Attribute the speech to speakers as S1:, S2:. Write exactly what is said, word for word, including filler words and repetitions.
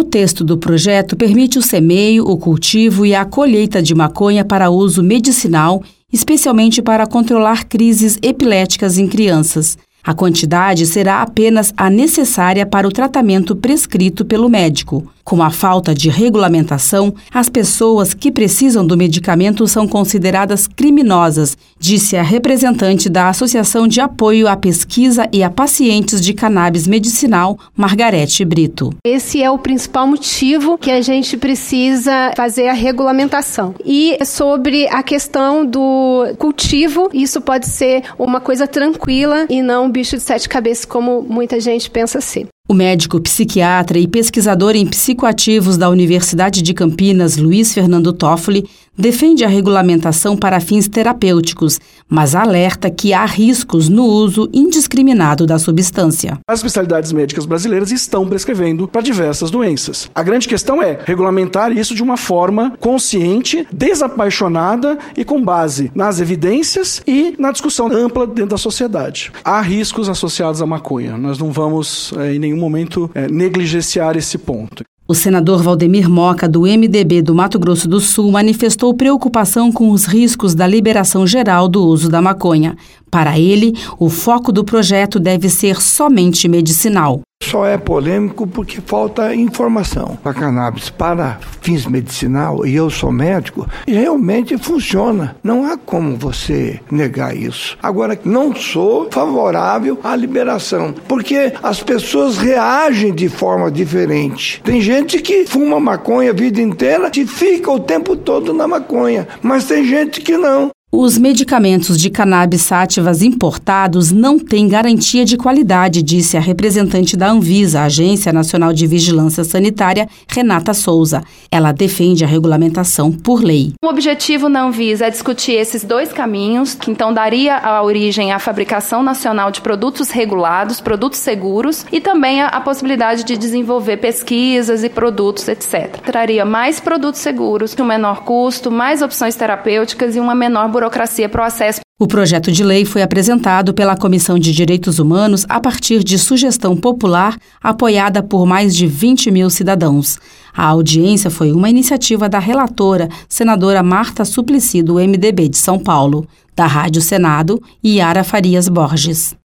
S1: O texto do projeto permite o semeio, o cultivo e a colheita de maconha para uso medicinal, especialmente para controlar crises epiléticas em crianças. A quantidade será apenas a necessária para o tratamento prescrito pelo médico. Com a falta de regulamentação, as pessoas que precisam do medicamento são consideradas criminosas, disse a representante da Associação de Apoio à Pesquisa e a Pacientes de Cannabis Medicinal, Margarete Brito.
S2: Esse é o principal motivo que a gente precisa fazer a regulamentação. E sobre a questão do cultivo, isso pode ser uma coisa tranquila e não um bicho de sete cabeças, como muita gente pensa ser.
S1: O médico psiquiatra e pesquisador em psicoativos da Universidade de Campinas, Luiz Fernando Toffoli, defende a regulamentação para fins terapêuticos, mas alerta que há riscos no uso indiscriminado da substância.
S3: As especialidades médicas brasileiras estão prescrevendo para diversas doenças. A grande questão é regulamentar isso de uma forma consciente, desapaixonada e com base nas evidências e na discussão ampla dentro da sociedade. Há riscos associados à maconha. Nós não vamos, em nenhum momento, negligenciar esse ponto.
S1: O senador Valdemir Moca, do M D B do Mato Grosso do Sul, manifestou preocupação com os riscos da liberação geral do uso da maconha. Para ele, o foco do projeto deve ser somente medicinal.
S4: Só é polêmico porque falta informação. A cannabis para fins medicinal, e eu sou médico, realmente funciona. Não há como você negar isso. Agora, não sou favorável à liberação, porque as pessoas reagem de forma diferente. Tem gente que fuma maconha a vida inteira e fica o tempo todo na maconha, mas tem gente que não.
S1: Os medicamentos de cannabis sátivas importados não têm garantia de qualidade, disse a representante da Anvisa, a Agência Nacional de Vigilância Sanitária, Renata Souza. Ela defende a regulamentação por lei.
S5: O objetivo da Anvisa é discutir esses dois caminhos, que então daria a origem à fabricação nacional de produtos regulados, produtos seguros, e também a, a possibilidade de desenvolver pesquisas e produtos, etcétera. Traria mais produtos seguros, um menor custo, mais opções terapêuticas e uma menor burocracia. burocracia para o acesso.
S1: O projeto de lei foi apresentado pela Comissão de Direitos Humanos a partir de sugestão popular apoiada por mais de vinte mil cidadãos. A audiência foi uma iniciativa da relatora, senadora Marta Suplicy, do M D B de São Paulo. Da Rádio Senado, Yara Farias Borges.